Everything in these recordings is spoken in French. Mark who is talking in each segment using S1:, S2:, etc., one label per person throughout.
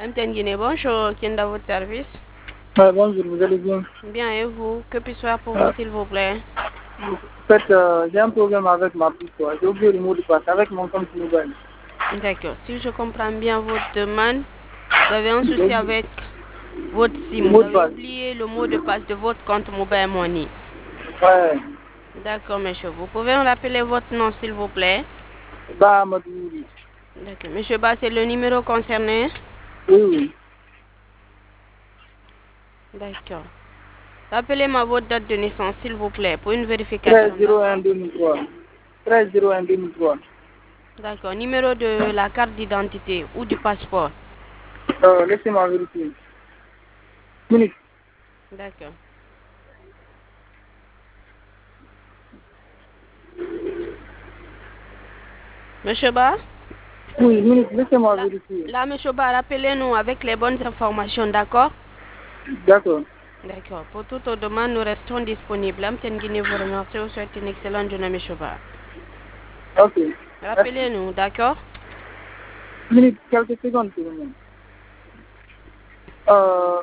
S1: MTN Guinée, bonjour, qui est dans votre service?
S2: Bonjour, vous allez bien?
S1: Bien, et vous? Que puis-je faire pour vous,
S2: Euh,
S1: s'il vous plaît?
S2: En fait, j'ai un problème avec ma puce. J'ai oublié le mot de passe avec mon compte mobile.
S1: D'accord. Si je comprends bien votre demande, vous avez un
S2: J'ai
S1: souci
S2: oublié
S1: avec votre
S2: le
S1: SIM. Vous
S2: mot de
S1: avez
S2: passe.
S1: oublié le mot de passe de votre compte Mobile Money.
S2: Ouais.
S1: D'accord, monsieur. Vous pouvez me rappeler votre nom, s'il vous plaît?
S2: Bah, Madouri.
S1: D'accord. Monsieur Ba, c'est le numéro concerné?
S2: Oui, oui.
S1: D'accord. Rappelez-moi votre date de naissance, s'il vous plaît, pour une vérification,
S2: 13 01
S1: d'accord?
S2: 2003. 13 01 2003.
S1: D'accord. Numéro de la carte d'identité ou du passeport?
S2: Laissez-moi vérifier. Minute.
S1: D'accord. Monsieur Ba?
S2: Oui, minute, laissez-moi
S1: Là,
S2: vérifier.
S1: là, monsieur Ba, rappelez-nous avec les bonnes informations, d'accord?
S2: D'accord.
S1: D'accord. Pour toute autre demande, nous restons disponibles. Amten Guinée vous remercie. Vous souhaite une excellente journée, monsieur Ba.
S2: Ok. Merci.
S1: Rappelez-nous, d'accord?
S2: Minute, quelques secondes, s'il vous plaît. Euh,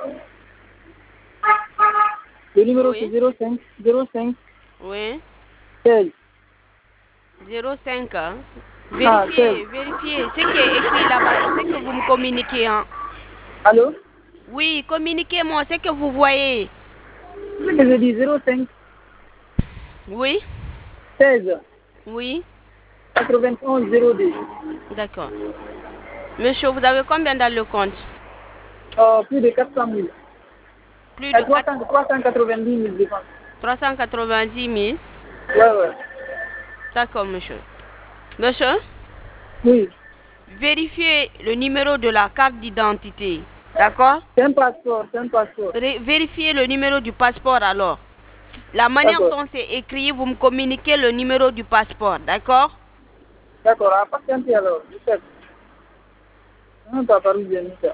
S2: le numéro c'est
S1: Oui.
S2: 05 05
S1: Oui.
S2: 16.
S1: 05. Hein.
S2: Ah, 16.
S1: Vérifiez. Ce qui est écrit là-bas, c'est que vous me communiquez. Hein.
S2: Allô?
S1: Oui, communiquez-moi ce que vous voyez.
S2: Ce que je dis 05
S1: Oui.
S2: 16
S1: Oui.
S2: 91 02.
S1: D'accord. Monsieur, vous avez combien dans le compte?
S2: Plus de 400 000.
S1: Plus de 4...
S2: 390 000 dépenses.
S1: 390 000.
S2: Ouais, ouais.
S1: D'accord, monsieur. Monsieur,
S2: Oui.
S1: vérifiez le numéro de la carte d'identité. D'accord?
S2: C'est un passeport, c'est un passeport.
S1: Vérifiez le numéro du passeport alors. La manière
S2: D'accord.
S1: dont c'est écrit, vous me communiquez le numéro du passeport. D'accord?
S2: D'accord, à patienter alors. Je sais. Non, pas paru bien, ça.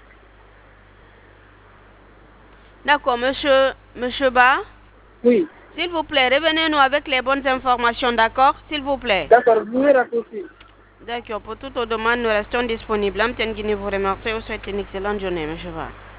S1: D'accord, monsieur Ba.
S2: Oui.
S1: S'il vous plaît, revenez-nous avec les bonnes informations, d'accord? S'il vous plaît.
S2: D'accord, vous pouvez raccourcir.
S1: D'accord, pour toute demande, nous restons disponibles. Amtienne Guinée vous remercie. Vous souhaite une excellente journée, monsieur Ba.